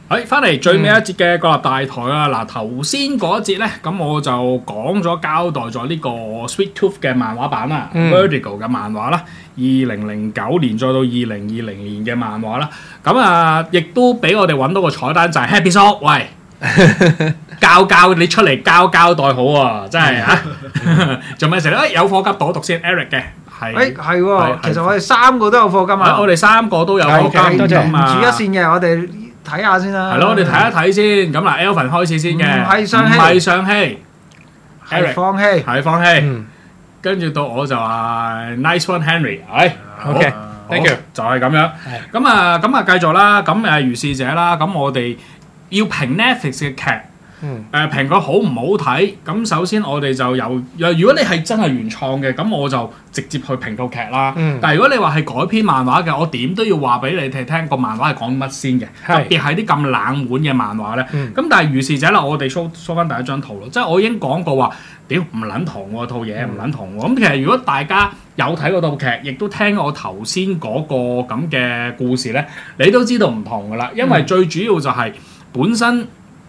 翻嚟最尾一節嘅國立大台啊！嗱，頭先嗰一節咧，咁我就講咗交代咗呢個 Sweet Tooth 嘅漫畫版啦、Vertigo 嘅漫畫啦，2009年再到2020年嘅漫畫啦。咁啊，亦都俾我哋揾到個彩蛋就係 Happy Sock，喂，教你出嚟交代好啊！真係啊，做咩事咧？有課金讀先 ，Eric 嘅。 係喎，其實我哋三個都有課金啊！ 我哋三個都有課金， 多謝唔住一線嘅，我哋睇下先啦。 係咯，我哋睇一睇先。咁嗱 ，Alvin 開始先嘅， 唔係上戲，係放棄， 係放棄。跟住到我就話 Nice one Henry， OK，thank you， 就係咁樣。咁啊，繼續啦。咁如是者啦。咁我哋要評 Netflix 嘅劇。評佢好唔好睇？咁首先我哋就如果你係真係原創嘅，咁我就直接去評套劇啦。但係如果你話係改編漫畫嘅，我點都要話俾你哋聽個漫畫係講乜先嘅。特別係啲咁冷門嘅漫畫咧。咁但係如是者啦，我哋 show 翻第一張圖咯。即係我已經講過話，屌唔撚同喎套嘢，唔撚同喎。咁其實如果大家有睇嗰套劇，亦都聽我頭先嗰個咁嘅故事咧，你都知道唔同噶啦。因為最主要就係本身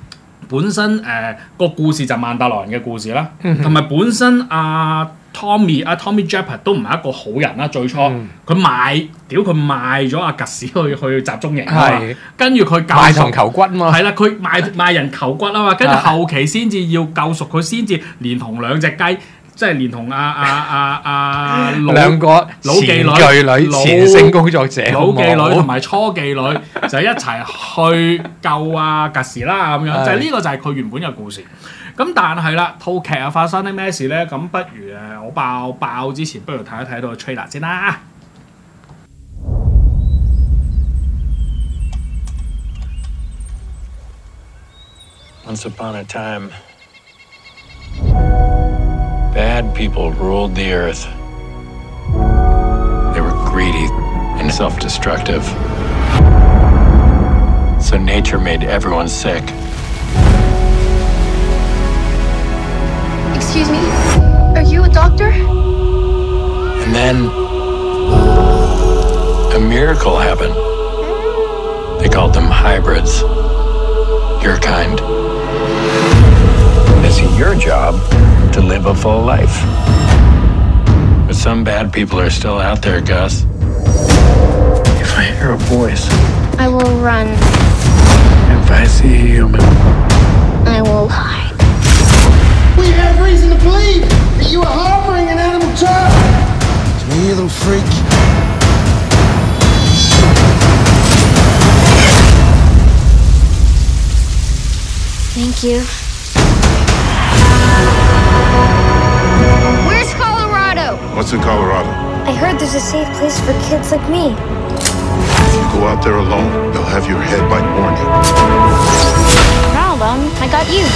個故事就曼達洛人嘅故事啦，同埋本身Tommy Jeppard 都唔係一個好人啦。最初佢賣咗阿吉士去集中營啊嘛，跟住佢賣糖求骨嘛， 係啦，佢賣人求骨啊嘛，跟住後期先至要救贖佢，先至連同兩隻雞。即係連同兩個老妓女、 前性工作者、 老妓女同埋初妓女就一齊去救吉士啦咁樣，就係呢個就係佢原本嘅故事。咁但係啦，套劇又發生啲咩事咧？咁不如我爆之前，不如睇一睇到個 trailer 先啦。 Once upon a time, bad people ruled the earth. They were greedy and self-destructive. So nature made everyone sick. Excuse me, are you a doctor? And then a miracle happened. They called them hybrids. Your kind. It's your job to live a full life. But some bad people are still out there, Gus. If I hear a voice, I will run. if I see a human, I will hide. We have reason to believe that you are harboring an animal child. Come here, you little freak. Thank you. Where's Colorado? What's in Colorado? I heard there's a safe place for kids like me. If you go out there alone, they'll have your head by morning. Not alone. I got you.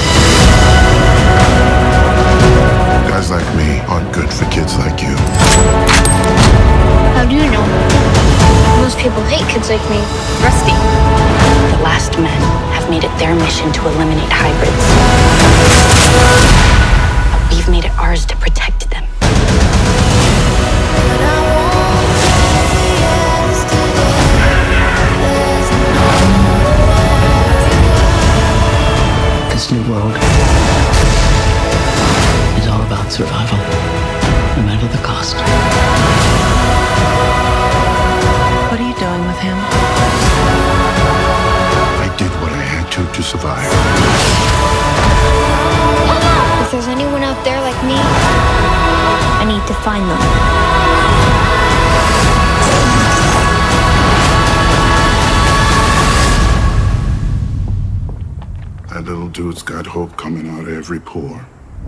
Guys like me aren't good for kids like you. How do you know? Most people hate kids like me. Rusty. The last men have made it their mission to eliminate hybrids. But we've made it ours to protect them. This new world is all about survival, no matter the cost. What are you doing with him? I did what I had to survive. If there's anyone out there like me, I need to find them. That little dude's got hope coming out of every pore.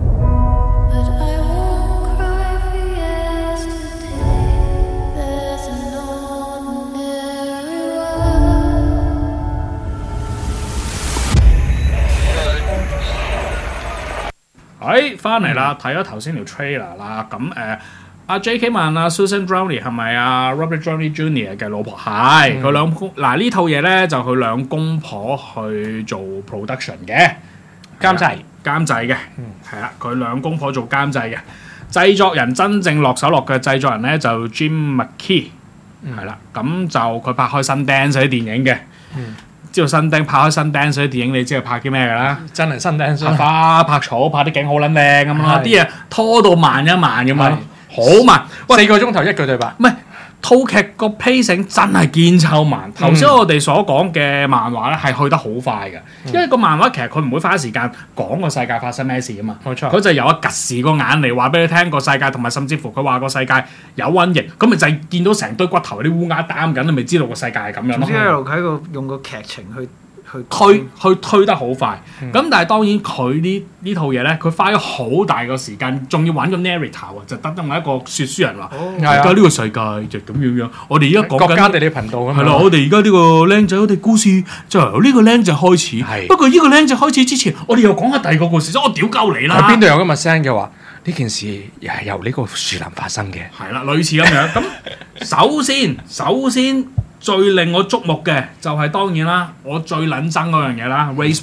Hey, 翻嚟啦，睇咗頭先條 trailer 啦。咁阿 J.K. 問阿 Susan Browning 係咪阿 Robert Downey Jr. 嘅老婆？係佢兩公嗱呢套嘢咧就佢兩公婆去做 production 嘅監製嘅，係啦，佢兩公婆做監製嘅。製作人真正落手落腳嘅製作人咧就 Jim McKee 係啦，咁就佢拍開新 Dance 啲電影嘅。 知道新釘拍開新釘水啲電影，你知道拍啲咩㗎啦？ 真係新釘拍花拍草拍啲景好撚靚咁咯，啲嘢拖到慢一慢咁樣，好慢。 4個鐘頭一句對白， 唔係套劇個 pacing 真係堅臭慢。頭先我哋所講嘅漫畫咧係去得好快嘅，因為個漫畫其實佢唔會花時間講個世界發生咩事啊嘛。 冇錯， 佢就有一吉時個眼嚟話俾你聽個世界，同埋甚至乎佢話個世界有瘟疫，咁咪就係見到成堆骨頭啲烏鴉擔緊，你咪知道個世界係咁樣咯。 總之一路喺個用個劇情去推得好快，咁但係當然佢呢套嘢咧，佢花咗好大個時間，仲要揾個 narrator 啊，就得一個説書人話，而家呢個世界就咁樣，我哋而家講緊國家地理頻道咁樣。 係咯，我哋而家呢個僆仔，我哋故事就由呢個僆仔開始。不過呢個僆仔開始之前，我哋又講下第二個故事，所以我屌鳩你啦。 喺邊度有咁嘅聲嘅話，呢件事又係由呢個樹林發生嘅。 係啦，類似咁樣。咁首先。最令我矚目嘅就係當然啦，我最撚憎嗰樣嘢啦 ，race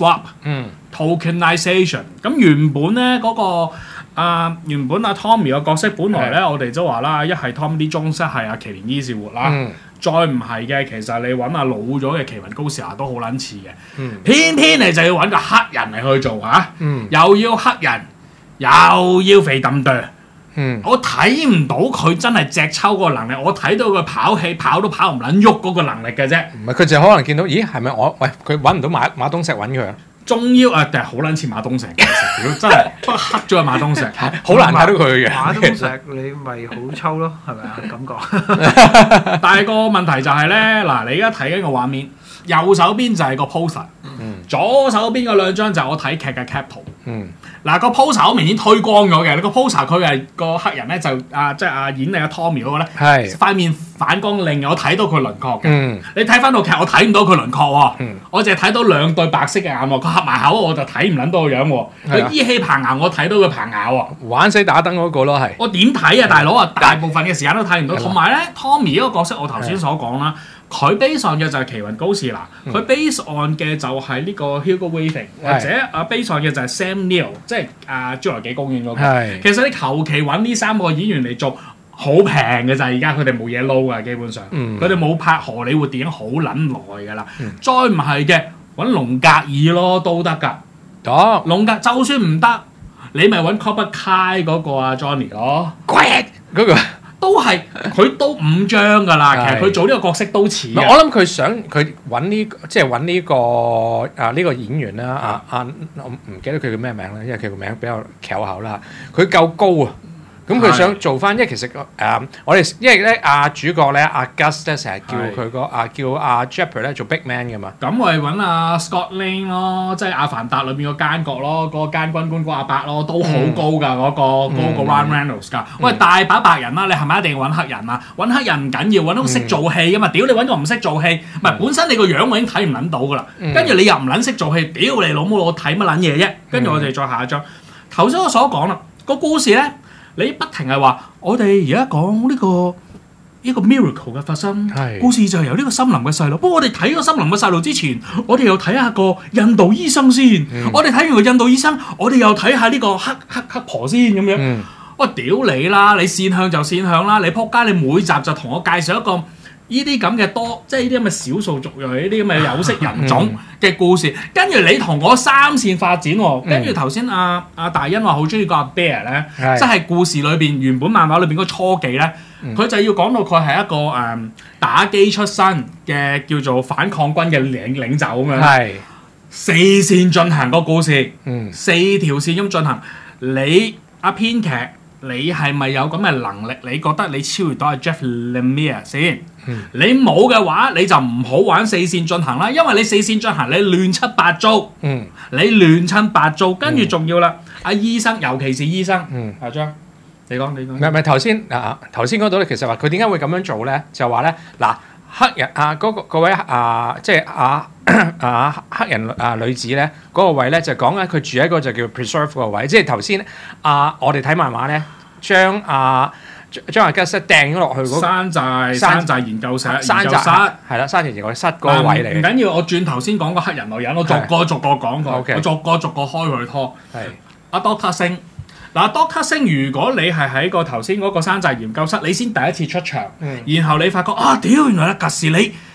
swap，tokenization。咁原本咧嗰個原本阿 Tommy 個角色，本來咧我哋都話啦，一係 Tommy Lee Jones，一係阿麒麟伊士活啦。再唔係嘅，其實你揾阿老咗嘅奇雲高士亞都好撚似嘅。偏偏你就要揾個黑人嚟去做嚇，又要黑人，又要肥揼哚。我睇唔到佢真係隻抽個能力，我睇到佢跑氣跑都跑唔撚喐嗰個能力嘅啫。 唔係佢就可能見到，咦係咪我？喂，佢揾唔到馬東石揾佢啊？ 中腰但係好撚似馬東石嘅，真係不過黑咗係馬東石， 好難睇到佢嘅樣。 馬東石你咪好抽咯，係咪啊？感覺。 但係個問題就係咧，嗱你而家睇緊個畫面，右手邊就係個 poster，左手邊嗰兩張就係我睇劇嘅 cap 圖。嗱個 poster 好明顯推光咗嘅，你個 poster 佢係個黑人咧就即係演你阿 Tommy 嗰個咧，塊面反光令我睇到佢輪廓嘅。你睇翻套劇我睇唔到佢輪廓喎，我淨係睇到兩對白色嘅眼喎，佢合埋口我就睇唔撚到個樣喎。佢依稀棚牙我睇到佢棚牙喎。 玩死打燈嗰個咯係。 我點睇啊大佬啊？大部分嘅時間都睇唔到，同埋咧 Tommy 呢個角色我頭先所講啦。佢 base on 嘅就係奇雲高士拿，佢 base on 嘅就係呢個 Hugo Weaving， 或者base on 嘅就係 Sam Neill， 即係侏羅紀公園嗰個。其實你求其揾呢3個演員嚟做，好平嘅就係而家佢哋冇嘢撈㗎，基本上佢哋冇拍荷里活電影好撚耐㗎啦。再唔係嘅揾龍格爾咯都得㗎。龍格就算唔得，你咪揾 Cobra Kai 嗰個啊 Johnny 咯。 嗰個。 都係佢都5張㗎啦，其實佢做呢個角色都似嘅。 我諗佢想佢揾呢即係揾呢個呢個演員啦，我唔記得佢叫咩名啦，因為佢個名比較巧口啦。佢夠高啊！咁佢想做翻，因為其實我哋因為咧主角咧Gus 咧成日叫佢個叫Jepper 咧做 Big Man 嘅嘛。 咁我哋揾Scott Lang 咯，即係阿凡達裏邊個奸角咯，嗰個奸軍官嗰阿伯咯，都好高㗎嗰個 Ryan Reynolds 㗎。喂，大把白人啦，你係咪一定要揾黑人啊？揾黑人唔緊要，揾到識做戲㗎嘛。屌你揾個唔識做戲，唔係本身你個樣我已經睇唔撚到㗎啦。跟住你又唔撚識做戲，屌你老母我睇乜撚嘢啫？跟住我哋再下一張。頭先我所講啦，個故事咧。你不停係話，我哋而家講呢個 miracle 嘅發生，故事就係由呢個森林嘅細路。不過我哋睇個森林嘅細路之前，我哋又睇下個印度醫生先。我哋睇完個印度醫生，我哋又睇下呢個黑婆先咁樣。我屌你啦！你線向就線向啦！你仆街！你每集就同我介紹一個呢啲咁嘅多，即係呢啲咁嘅少數族裔、呢啲咁嘅有色人種嘅故事，跟住你同我3線發展喎。跟住頭先阿大欣話好中意個阿 Bear 咧，即係故事裏邊原本漫畫裏邊嗰初期咧，佢就要講到佢係一個打機出身嘅叫做反抗軍嘅領袖咁樣。係4線進行個故事，4條線咁進行。你阿編劇，你係咪有咁嘅能力？你覺得你超越到阿 Jeff Lemire 先？你冇嘅話，你就唔好玩4線進行啦，因為你4線進行你亂七八糟，你亂七八糟，跟住仲要啦，阿醫生，尤其是醫生，阿張，你講。唔係頭先嗰度咧，其實話佢點解會咁樣做咧？就話咧嗱，黑人嗰位即係黑人女子咧嗰個位咧就講緊佢住喺個就叫 preserve 個位，即係頭先我哋睇漫畫咧將阿 Gus 掟咗落去嗰山寨研究室，係啦，山寨研究室嗰個位嚟。 唔緊要，我轉頭先講個黑人女人，我逐個講過，我逐個開佢拖。係阿 Doctor Singh，嗱 Doctor Singh，如果你係喺個頭先嗰個山寨研究室，你先第一次出場，然後你發覺屌原來吉士你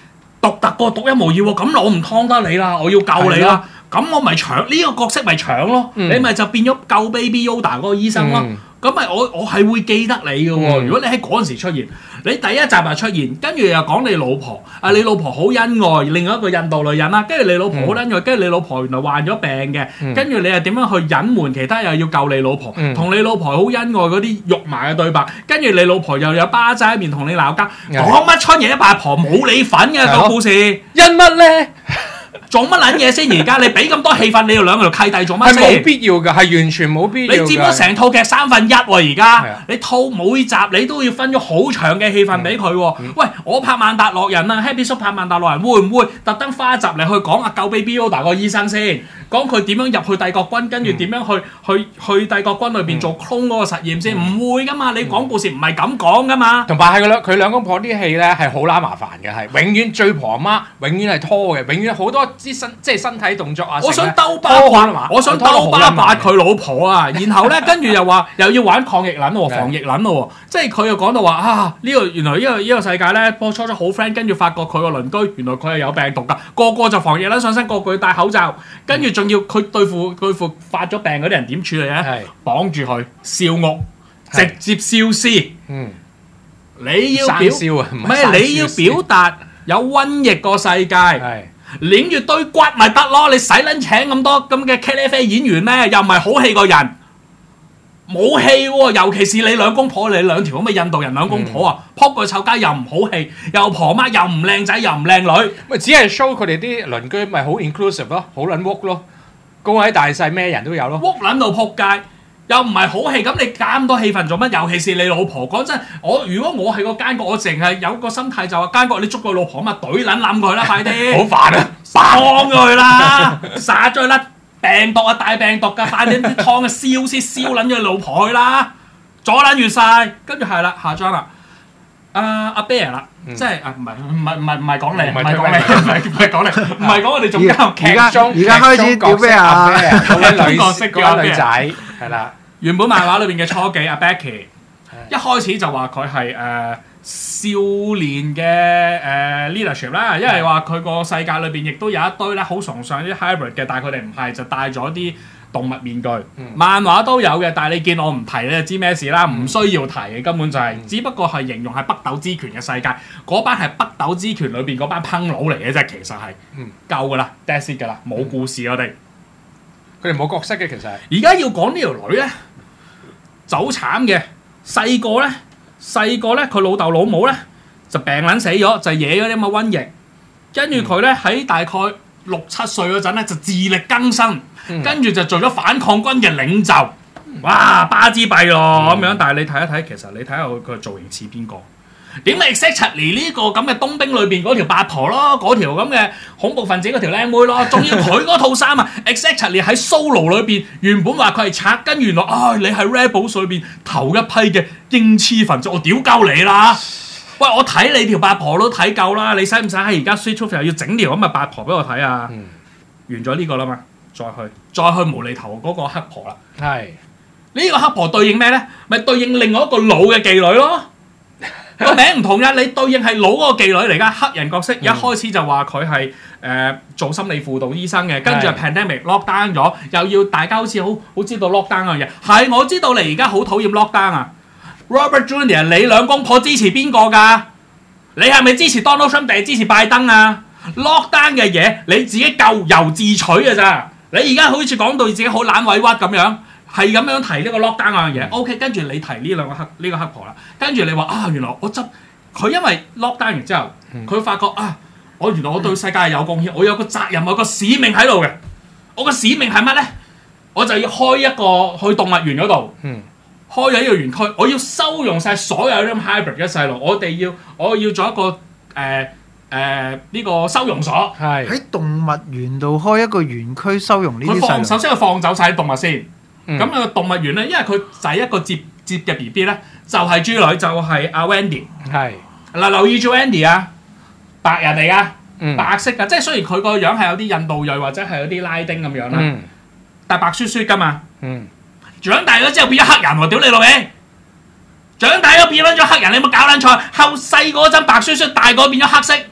獨特過獨一無二喎，咁我唔劏得你啦，我要救你啦，咁我咪搶呢個角色咪搶咯，你咪就變咗救 Baby Yoda 嗰個醫生咯。咁咪我係會記得你嘅喎。如果你喺嗰陣時出現，你第一集就出現，跟住又講你老婆，你老婆好恩愛另外一個印度女人啦，跟住你老婆好恩愛，跟住你老婆原來患咗病嘅，跟住你又點樣去隱瞞其他又要救你老婆，同你老婆好恩愛嗰啲肉麻嘅對白，跟住你老婆又有巴渣面同你鬧交，講乜春嘢八婆冇你份嘅個故事， 因乜咧？ 做乜撚嘢先？而家你俾咁多戲份，你要兩條契弟做乜先？ 係冇必要㗎，係完全冇必要。 你佔咗成套劇1/3喎，而家你套每集你都要分咗好長嘅戲份俾佢喎。喂，我拍萬達樂人啊 ，Happy 叔拍萬達樂人，會唔會特登花一集嚟去講阿救 Baby Yoda 個醫生先？講佢點樣入去帝國軍，跟住點樣去帝國軍裏邊做 clone 嗰個實驗先？唔會㗎嘛，你講故事唔係咁講㗎嘛。 同埋係佢兩公婆啲戲咧係好乸麻煩嘅，係永遠追婆媽，永遠係拖嘅，永遠好多啲身體動作啊！ 我想兜巴八佢老婆啊，然後咧跟住又話又要玩抗疫撚喎，防疫撚喎，即係佢又講到話啊呢個原來呢個世界咧，初初好 friend， 跟住發覺佢個鄰居原來佢係有病毒㗎，個個就防疫撚上身，個個要戴口罩，跟住仲要佢對付發咗病嗰啲人點處理咧？綁住佢燒屋，直接燒屍。你要你要表達有瘟疫個世界。拎住堆骨咪得咯，你使撚請咁多咁嘅茄喱啡演員咩？又唔係好戲個人，冇戲喎。尤其是你兩公婆，你兩條咁嘅印度人兩公婆啊，撲個臭街又唔好戲，又婆媽又唔靚仔又唔靚女， 咪只係 show 佢哋啲鄰居咪好 inclusive 咯，好撚 woke 咯，高矮大細咩人都有咯 ，woke撚到撲街。又唔係好戲，咁你加咁多戲份做乜？尤其是你老婆，講真，如果我係個奸角，我淨係有個心態就話奸角，你捉個老婆嘛，懟撚冧佢啦，快啲！ 好煩啊， 劏佢啦，殺咗佢啦，病毒啊大病毒㗎，快啲啲湯啊燒先燒撚咗你老婆去啦，阻撚完晒，跟住係啦，下張啦，阿 Bear 啦，即係唔係講你，唔係講你，唔係講我哋仲交劇中， 而家開始叫咩啊？ 嗰個女仔。係啦， 原本漫畫裏邊嘅初記阿 Becky， 一開始就話佢係少年嘅leadership 啦，因為話佢個世界裏邊亦都有一堆咧好崇尚啲 hybrid 嘅，但係佢哋唔係，就戴咗啲動物面具。漫畫都有嘅，但係你見我唔提你就知咩事啦，唔需要提嘅，根本就係、只不過係形容係北斗之拳嘅世界，嗰班係北斗之拳裏邊嗰班烹佬嚟嘅啫，其實係夠㗎啦 ，that's it 㗎啦，冇故事我哋。 佢哋冇角色嘅其實。 而家要講呢條女咧，就好慘嘅。細個咧，佢老豆老母咧就病撚死咗，就惹咗啲咁嘅瘟疫。跟住佢咧喺大概6、7歲嗰陣咧就自力更生，跟住就做咗反抗軍嘅領袖。哇，巴之閉咯咁樣。但係你睇一睇，其實你睇下佢個造型似邊個？點解 exactly 呢個咁嘅冬兵裏邊嗰條八婆咯，嗰條咁嘅恐怖分子嗰條靚妹咯，仲要佢嗰套衫啊 exactly 喺 Solo 裏邊原本話佢係賊，跟原來你係 Rebels 裏邊頭一批嘅英雌分子，我屌鳩你啦！喂，我睇你條八婆都睇夠啦，你使唔使喺而家 Switch Off 又要整條咁嘅八婆俾我睇啊？完咗呢個啦嘛，再去無厘頭嗰個黑婆啦。 係呢個黑婆對應咩咧？咪對應另外一個老嘅妓女咯。個名唔同嘅，你對應係老嗰個妓女嚟㗎，黑人角色。一開始就話佢係做心理輔導醫生嘅，跟住 pandemic lock down 咗，又要大家好似好知道 lock down 嘅嘢。係，我知道你而家好討厭 lock down 啊 ，Robert Junior， 你兩公婆支持邊個㗎？你係咪支持 Donald Trump 定係支持拜登啊 ？lock down 嘅嘢你自己咎由自取㗎咋？你而家好似講到自己好懶委屈咁樣。係咁樣提呢個 lockdown 嗰樣嘢 ，OK， 跟住你提呢個黑婆啦，跟住你話原來我執佢因為 lockdown 完之後，佢發覺原來我對世界係有貢獻，我有個責任，我有個使命喺度嘅。我個使命係乜咧？我就要開一個去動物園嗰度，開咗呢個園區，我要收容晒所有啲 hybrid 嘅細路，我要做一個呢個收容所， 喺動物園度開一個園區收容呢啲細路。 首先佢放走晒啲動物先。咁個動物園咧，因為佢第一個接嘅 B B 咧，就係豬女，就係阿 Wendy。係嗱，留意住 Wendy 啊，白人嚟噶，白色噶，即係雖然佢個樣係有啲印度裔或者係有啲拉丁咁樣啦，但係白雪雪噶嘛。長大咗之後變咗黑人喎，屌你老味！長大咗變咗黑人，你有冇搞撚錯？後細嗰陣白雪雪，大個變咗黑色，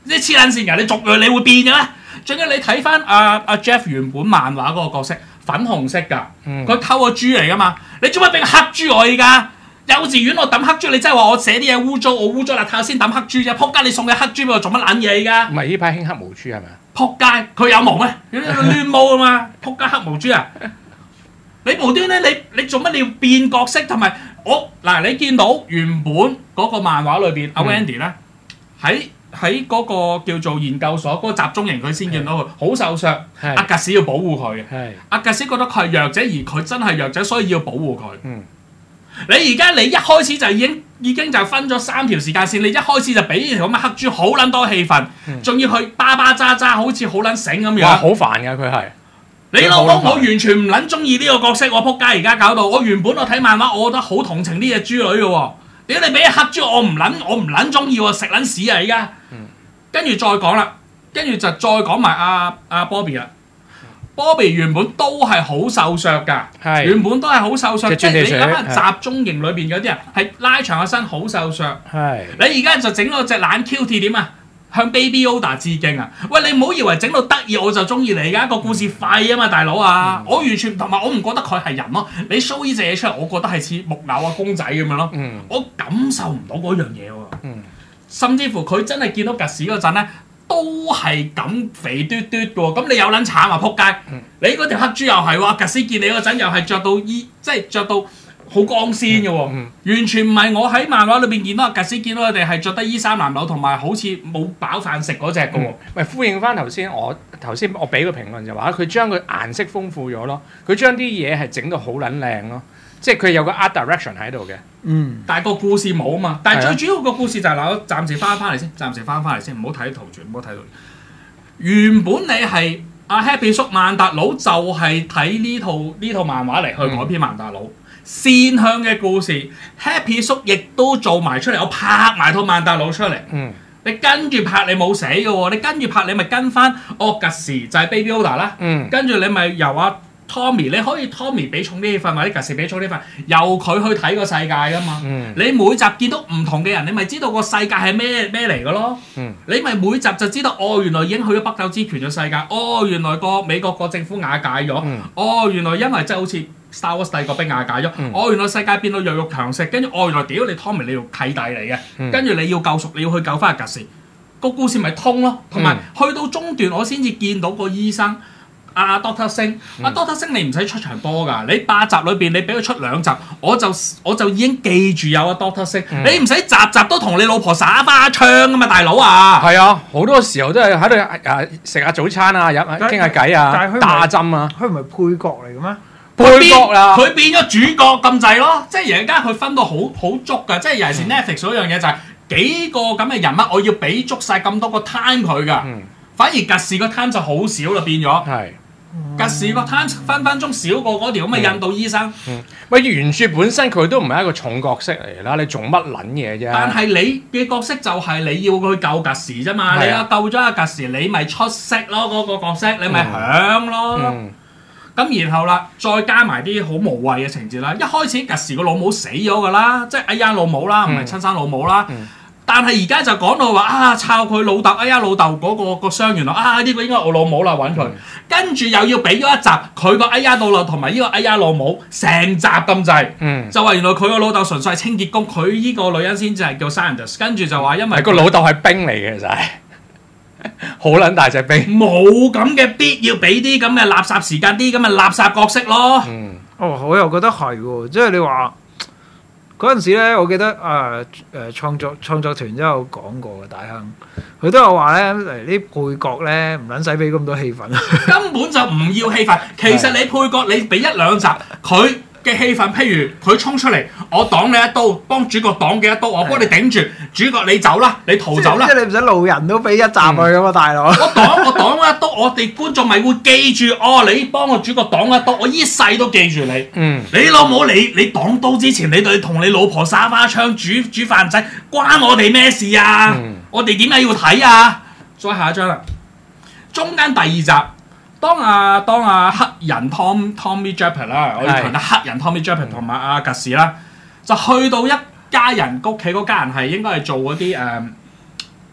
即係黐撚線㗎，你逐樣你會變嘅咩？仲要你睇翻阿 Jeff 原本漫畫嗰個角色粉紅色㗎，佢溝個豬嚟㗎嘛，你做乜俾個黑豬我而家？幼稚園我抌黑豬，你真係話我寫啲嘢污糟，我污糟邋遢先抌黑豬啫！撲街，你送嘅黑豬俾我做乜撚嘢而家？ 唔係呢排興黑毛豬係咪啊？ 撲街，佢有毛咩？亂毛啊嘛！撲街黑毛豬啊！你無端咧，你做乜你要變角色？同埋我嗱，你見到原本嗰個漫畫裏邊阿 Wendy 咧喺嗰個叫做研究所嗰個集中營，佢先見到佢好受傷。阿格史要保護佢嘅，阿格史覺得佢係弱者，而佢真係弱者，所以要保護佢。你而家你一開始就已經就分咗3條時間線，你一開始就俾條咁嘅黑豬好撚多氣氛，仲要去巴巴喳喳，好似好撚醒咁樣。 哇！好煩㗎佢係。 你老母我完全唔撚中意呢個角色，我撲街而家搞到我原本我睇漫畫，我覺得好同情呢隻豬女嘅喎。屌你俾隻黑豬我唔撚中意喎，食撚屎啊而家！跟住再講啦，跟住就再講埋阿 Bobby 啦。Bobby 原本都係好瘦削㗎，原本都係好瘦削，即係你諗下集中營裏邊嗰啲人係拉長個身好瘦削。你而家就整到隻懶 Q T 點啊？向 Baby Yoda 致敬啊！喂，你唔好以為整到得意我就中意你㗎，個故事廢啊嘛，大佬啊！我完全同埋我唔覺得佢係人咯。你 show 呢隻嘢出嚟，我覺得係似木偶啊公仔咁樣咯。我感受唔到嗰樣嘢喎。甚至乎佢真係見到格屎嗰陣咧。都係咁肥嘟嘟嘅喎，咁你有撚慘啊！撲街！你嗰條黑豬又係喎，格斯見你嗰陣又係着到即係着到好光鮮嘅喎，完全唔係我喺漫畫裏邊見到格斯見到佢哋係着得衣衫襤褸，同埋好似冇飽飯食嗰隻嘅喎。 咪呼應翻頭先我俾個評論就話佢將佢顏色豐富咗咯，佢將啲嘢係整到好撚靚咯。即係佢有個 art direction 喺度嘅， 但係個故事冇啊嘛。但係最主要個故事就係嗱，我暫時翻嚟先，唔好睇圖住，唔好睇圖。原本你係阿 Happy 叔曼達佬，就係睇呢套漫畫嚟去改編曼達佬線向嘅故事。Happy 叔亦都做埋出嚟，我拍埋套曼達佬出嚟。你跟住拍你冇死嘅喎，你跟住拍你咪跟翻格時就係 Baby Yoda 啦。跟住你咪由阿Tommy， 你可以 Tommy 俾重啲氣氛，或者格時俾重啲氣氛，由佢去睇個世界噶嘛。你每集見到唔同嘅人，你咪知道個世界係咩嚟嘅咯。你咪每集就知道，原來已經去咗北斗之拳嘅世界。原來個美國個政府瓦解咗。原來因為即係好似 Star Wars 帝國兵瓦解咗。原來世界變到弱肉強食，跟住原來屌你 Tommy 你要契弟嚟嘅，跟住你要救贖，你要去救翻阿格時，個故事咪通咯。同埋去到中段，我先至見到個醫生。Doctor Sing，Doctor Sing 你唔使出場多㗎，你8集裏邊你俾佢出2集，我就已經記住有Doctor Sing，你唔使集集都同你老婆耍花槍㗎嘛，大佬啊！ 係啊，好多時候都係喺度食下早餐啊，傾下偈啊，打針啊， 佢唔係配角嚟嘅咩？ 配角啦， 佢變咗主角咁滯咯，即係而家佢分到好足㗎，即係尤其是 Netflix 嗰樣嘢就係幾個咁嘅人物，我要俾足晒咁多個 time 佢㗎，反而格士個 time 就好少啦，變咗。格士個 time 分鐘少過嗰條咁嘅印度醫生。 喂，原著本身佢都唔係一個重角色嚟啦，你做乜撚嘢啫？ 但係你嘅角色就係你要去救格士啫嘛，你救咗阿格士，你咪出色咯，嗰個角色你咪響咯。咁然後啦，再加埋啲好無謂嘅情節啦。一開始格士個老母死咗㗎啦，即係哎呀老母啦，唔係親生老母啦。但係而家就講到話抄佢老豆，哎呀老豆嗰個傷原來呢個應該係我老母啦，揾佢。跟住又要俾咗一集佢個哎呀老豆同埋呢個哎呀老母成集咁滯，就話原來佢個老豆純粹係清潔工，佢呢個女人先至係叫 Sanders。跟住就話因為個老豆係兵嚟嘅，其實係好撚大隻兵， 冇咁嘅必要俾啲咁嘅垃圾時間，啲咁嘅垃圾角色咯。 我又覺得係喎，即係你話。嗰陣時咧，我記得創作團都有講過嘅，大亨佢都有話咧，啲配角咧唔撚使俾咁多氣氛， 根本就唔要氣氛。其實你配角你俾1-2集，佢嘅氣氛，譬如佢衝出嚟，我擋你一刀，幫主角擋嘅一刀，我幫你頂住，主角你走啦，你逃走啦。 即係你唔使路人都俾一集佢㗎嘛，大佬。我擋一刀，我哋觀眾咪會記住，你幫個主角擋一刀，我一世都記住你。你老母你擋刀之前，你對同你老婆耍花槍煮飯仔，關我哋咩事啊？我哋點解要睇啊？再下一張啦，中間第2集。當黑人 Tommy Jappet 啦，我要強調黑人 Tommy Jappet 同埋阿格士啦，就去到一家人屋企，嗰家人係應該係做嗰啲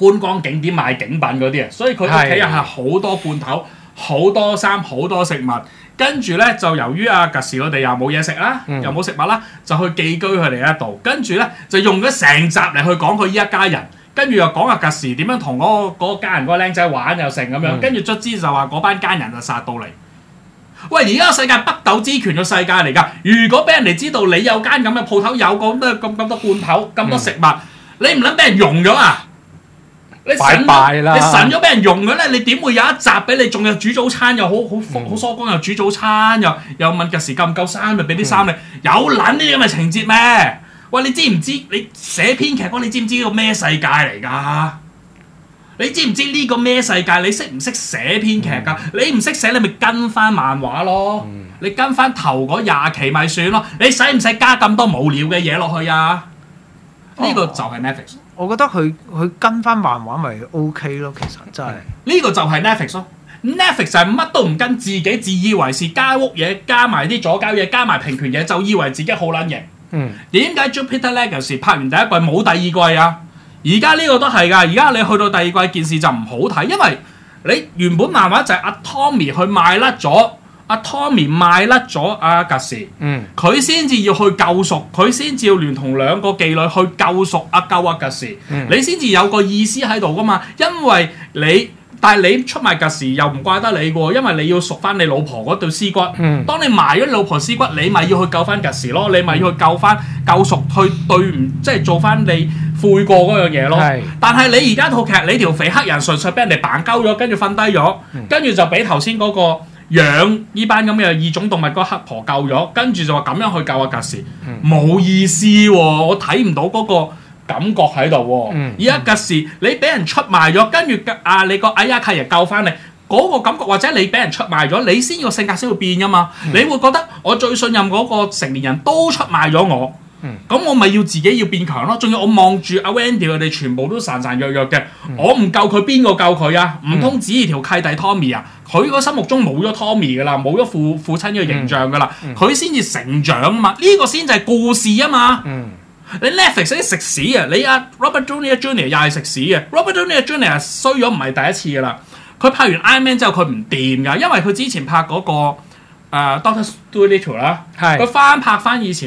觀光景點買景品嗰啲啊，所以佢屋企人係好多罐頭、好多衫、好多食物。跟住咧就由於阿吉士佢哋又冇嘢食啦，又冇食物啦，就去寄居佢哋一度。跟住咧就用咗成集嚟去講佢依一家人，跟住又講阿吉士點樣同嗰個家人嗰個僆仔玩又成咁樣，跟住卒之就話嗰班奸人就殺到嚟。喂！而家個世界北斗之拳嘅世界嚟㗎，如果俾人哋知道你有間咁嘅鋪頭，有咁多罐頭、咁多食物，你唔撚俾人用咗啊？你神咗俾人用咗咧，你點會有一集俾你？仲有煮早餐又好疏光，又煮早餐，又問吉時夠唔夠衫，又俾啲衫你，有撚呢啲咁嘅情節咩？喂！你知唔知你寫編劇嗰？你知唔知呢個咩世界嚟㗎？你知唔知呢個咩世界？你識唔識寫編劇㗎？你唔識寫，你咪跟翻漫畫咯。你跟翻頭嗰20期咪算咯。你使唔使加咁多無聊嘅嘢落去啊？呢個就係 Netflix。 我覺得佢跟翻漫畫咪 OK 咯，其實真係。 呢個就係 Netflix 咯。Netflix 就係乜都唔跟，自己自以為是，加屋嘢，加埋啲左膠嘢，加埋平權嘢，就以為自己好撚型。點解 Jupiter Legacy 拍完第一季冇第二季啊？而家呢個都係㗎，而家你去到第二季件事就唔好睇，因為你原本漫畫就係阿 Tommy 去賣甩咗，阿 Tommy 賣甩咗阿吉士，佢先至要去救贖，佢先至要聯同兩個妓女去救贖救阿吉士，你先至有個意思喺度㗎嘛，因為但係你出賣吉士又唔怪得你喎，因為你要贖翻你老婆嗰對屍骨。當你賣咗你老婆屍骨，你咪要去救翻吉士咯，你咪要去救贖去對唔即係做翻你悔過嗰樣嘢咯。但係你而家套劇，你條肥黑人純粹俾人哋扮鳩咗，跟住瞓低咗，跟住就俾頭先嗰個養呢班咁嘅異種動物嗰黑婆救咗，跟住就話咁樣去救阿吉士，冇意思喎，我睇唔到嗰個感覺喺度喎，而家吉時你俾人出賣咗，跟住你個哎呀契爺救翻你，嗰個感覺，或者你俾人出賣咗，你先個性格先會變噶嘛，你會覺得我最信任嗰個成年人都出賣咗我，咁我咪要自己要變強咯，仲要我望住阿 Wendy 佢哋全部都孱孱弱弱嘅，我唔救佢邊個救佢啊？唔通指意條契弟 Tommy 啊？佢個心目中冇咗 Tommy 噶啦，冇咗父親嘅形象噶啦，佢先至成長啊嘛，呢個先就係故事啊嘛。你 Netflix 啲食屎啊！你阿 Robert Downey Jr. 又係食屎嘅 ，Robert Downey Jr. 衰咗唔係第一次噶啦。佢拍完 Iron Man 之後佢唔掂噶，因為佢之前拍嗰個Doctor Dolittle 啦，佢翻拍翻以前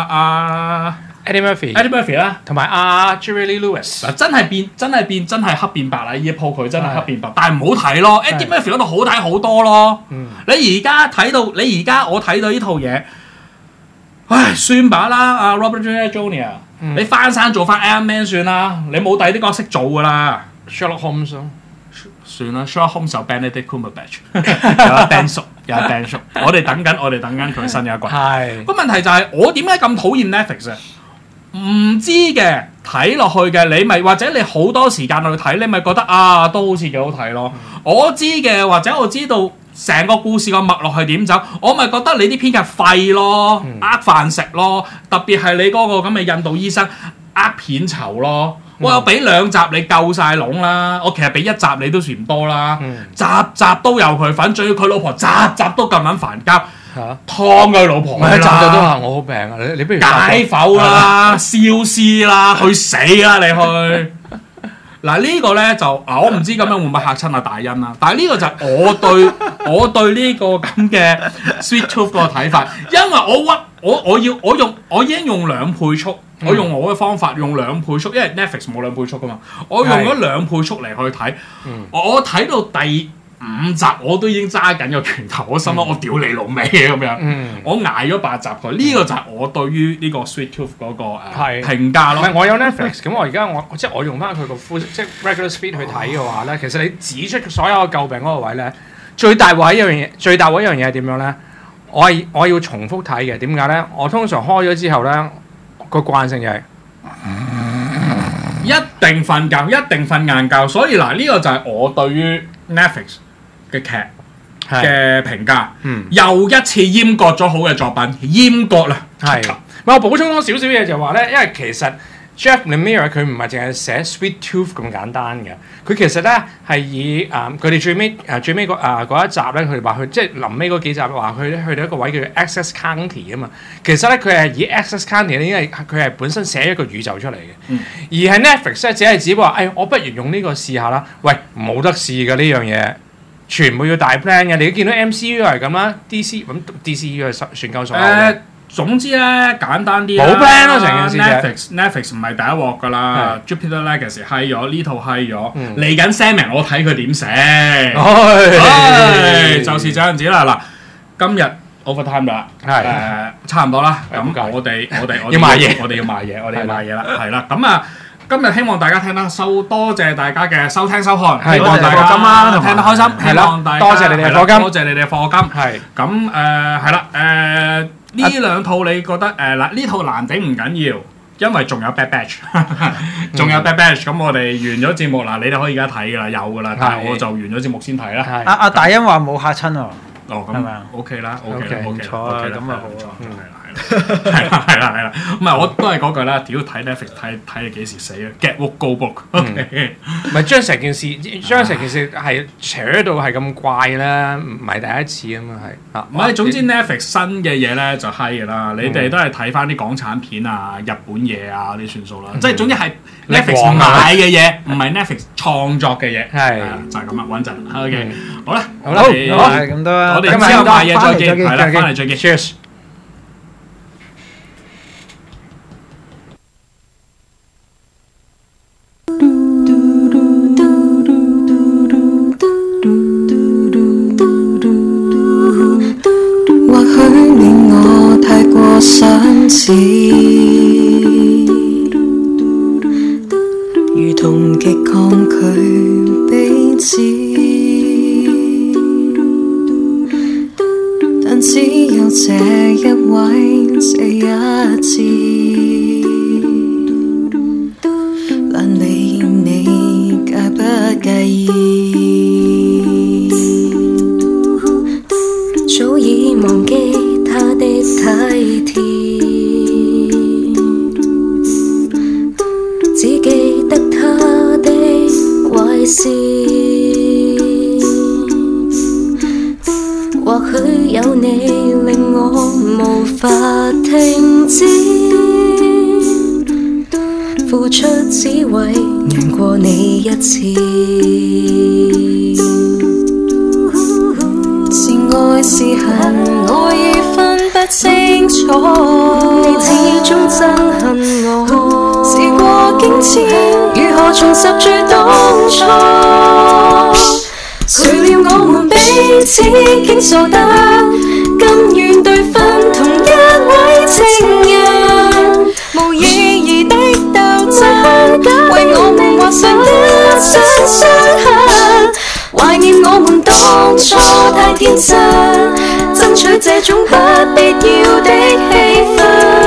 Eddie Murphy 啦，同埋Jerry Lee Lewis 嗱，真係黑變白啦！呢一鋪佢真係黑變白，但係唔好睇咯。Eddie Murphy 嗰度好睇好多咯。你而家我睇到呢套嘢。唉，算吧啦，阿 Robert Downey Jr.，你翻山做翻 Iron Man 算啦，你冇第二啲角色做噶啦。 Sherlock Holmes 算啦 ，Sherlock Holmes 有 Benedict Cumberbatch， 有阿 Ben 叔，我哋等緊佢新嘅一季。係個問題就係我點解咁討厭 Netflix 啊？唔知嘅睇落去嘅，你咪或者你好多時間去睇，你咪覺得都好似幾好睇咯。我知嘅，或者我知道。成個故事個脈絡係點走，我咪覺得你啲編劇廢咯，飯食咯，特別係你嗰個咁嘅印度醫生片酬咯。我有俾2集你夠晒籠啦，我其實俾1集你都算唔多啦，集集都有佢份，仲要佢老婆集集都咁撚煩交，劏佢老婆啦， 集集都話我好病啊！你不如解剖啦、消屍啦、去死啦你去。嗱呢個咧就我唔知咁樣會唔會嚇親阿大欣啦，但係呢個就係我對呢個咁嘅 Sweet Tooth 個睇法，因為我已經用2倍速，我用我嘅方法用2倍速，因為 Netflix 冇2倍速噶嘛，我用咗2倍速嚟去睇，我睇到第5集我都已經揸緊個拳頭，我心諗我屌你老味咁樣，我捱咗8集佢，呢個就係我對於呢個 Sweet Tooth 嗰個評價咯。 唔係我有 Netflix，咁我而家即係我用翻佢個 full 即係 regular speed 去睇嘅話咧，其實你指出所有嘅詬病嗰個位咧，最大鑊一樣嘢係點樣咧？我要重複睇嘅，點解咧？我通常開咗之後咧，個慣性就係一定瞓硬覺，所以嗱呢個就係我對於 Netflix 嘅劇嘅評價，又一次閹割咗好嘅作品，閹割啦。係，我補充多少少嘢就話咧，因為其實 Jeff Lemire 佢唔係淨係寫 Sweet Tooth 咁簡單嘅，佢其實咧係以佢哋最尾嗰一集咧，佢哋話佢即係臨尾嗰幾集話佢去到一個位叫做 Access County 啊嘛。其實咧佢係以 Access County 咧，因為佢係本身寫一個宇宙出嚟嘅，而係 Netflix 咧只不過話，我不如用呢個試下啦。喂，冇得試嘅呢樣嘢，全部要大 plan 嘅。你都見到 MCU 係咁啦 ，DC 咁 DCU 係算夠數嘅。 總之咧簡單啲啦， 冇 plan 咯成件事。Netflix 唔係第一鑊噶啦 ，Jupiter Legacy 閪咗，呢套閪咗，嚟緊 Sandman 我睇佢點寫，就是這樣子啦。嗱，今日 overtime 啦，差唔多啦。咁我哋要賣嘢， 我哋要賣嘢啦，係啦。咁啊，今日希望大家聽得多謝大家嘅收聽收看，希望大家聽得開心，希望大家多謝你哋嘅課金， 多謝你哋嘅課金。係咁係啦，呢兩套你覺得嗱呢套難頂唔緊要，因為仲有 Bad Batch， 仲有 Bad Batch。咁我哋完咗節目嗱，你哋可以而家睇㗎啦，有㗎啦，但係我就完咗節目先睇啦。 阿大欣話冇嚇親喎。 哦，咁 OK 啦 ，OK 唔錯啊，咁啊好啊， 係啦，唔係我都係嗰句啦，屌睇 Netflix 睇你幾時死啊 ，get book go book，OK， 唔係將成件事係扯到係咁怪啦，唔係第一次啊嘛係， 唔係總之 Netflix 新嘅嘢咧就閪㗎啦，你哋都係睇翻啲港產片啊、日本嘢啊啲算數啦，即係總之係 Netflix 買嘅嘢，唔係 Netflix 創作嘅嘢，係就係咁啦，穩陣 ，OK， 好啦， 係咁多啦。 我哋之後買嘢再見，係啦，翻嚟再見 ，Cheers。 或許你我太過相似，如同極抗拒彼此。只有這一位，這一次，難理你介不介意？早已忘記他的體貼，只記得他的壞事。或許有你令我無法停止，付出只為贏過你一次。是愛是恨，我已分不清楚，你始終憎恨我。時過境遷，如何重拾最當初？誰料我們彼此竟傻得甘願對分同一位情人，無意義的鬥爭，為我們畫上一身傷痕。懷念我們當初太天真，爭取這種不必要的氣氛。